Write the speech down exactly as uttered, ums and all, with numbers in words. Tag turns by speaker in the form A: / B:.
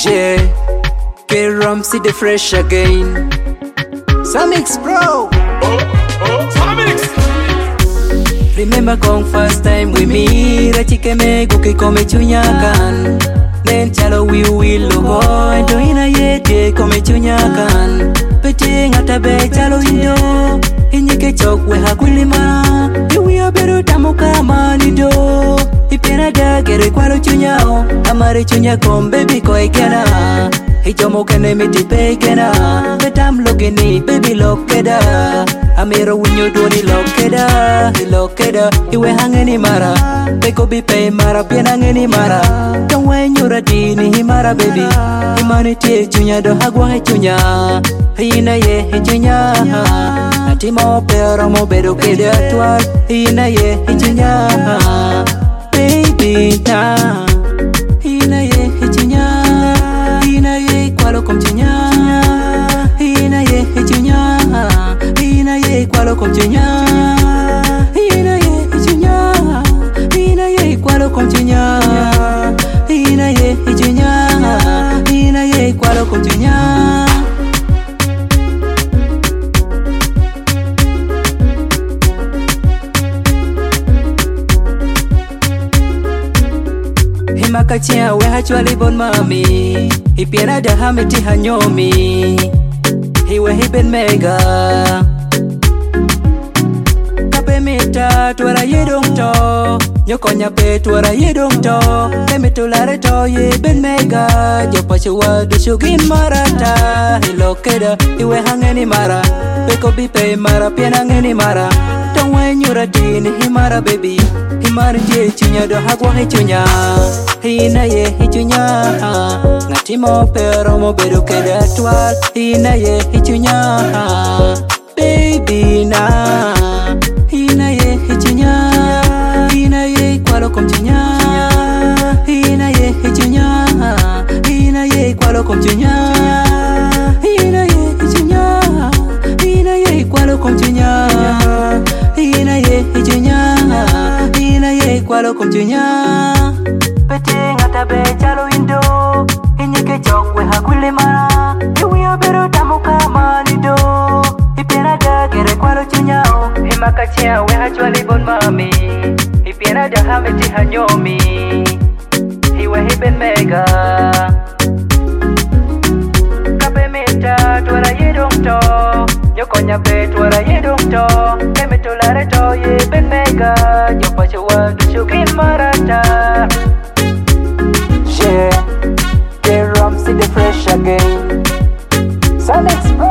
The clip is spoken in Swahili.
A: Yeah, get rum, see the fresh again. Samix bro.
B: Oh, oh, Samix.
A: Remember kong first time we meet, achike me guki kome chunyakan. Then chalo we will logo, endo ina yete kome chunyakan. Pete ngata be chalo indo, inyike chok we hakulima. Iwi aberu tamu kama lido. Ipena da gere kwalo chunyao, amare chunyakom baby ko ikena. Hijomo kene miti pekena, betam logeni baby lokeda. Amiro winyo doni lokeda, lokeda. Iwe hangeni mara, beko bipe mara piena hangeni mara. Don't when you radini himara baby, humanity chunya do hagwa he chunya. Hina ye he chunya, atimo pero mo bedo kede atwal. Hina ye he chunya, baby ta. Hina ye he chunya. Hina ye kwalo komchunya, hina ye hichunya, hina ye kwalo komchunya, hina ye hichunya, hina ye kwalo komchunya, hina ye hichunya, hina ye kwalo komchunya. Himakachia we hachwali bon mami, ipiena da hameti hanyomi. Hiwe hiben mega kape mita tuara yedong to, nyokonya pe tuara yedong to. Keme tulare to ye ben mega, jopa chua dushugin marata. Hilokeda hiwe hangeni mara, beko bipe mara piena hangeni mara. Don't when you radini himara baby, himara je chunya do hagwa he chunya. Hina ye hichunya, ngatimo pero mo bedo kede atwal. Hina ye hichunya, baby na. Hina ye hichunya, hina ye kwalo komchunya. Hina ye hichunya, hina ye kwalo komchunya. Hina ye hichunya, hina ye kwalo komchunya. Hina ye hichunya, hina ye kwalo komchunya. Pete ngata be chalo indo, inyike chok we hakule mara. Iwi aberu tamu kama lido, ipiena da gere kwalo chunyao. Himakachia we hachwali bon mami, ipiena da hameti hanyomi. Hiwe hiben mega kape mita tuara yedong to, nyokonya pe tuara yedong to. Keme tulare to ye ben mega, jopa chua dushukin marata. Yeah, get rum, see the fresh again. Samix bro.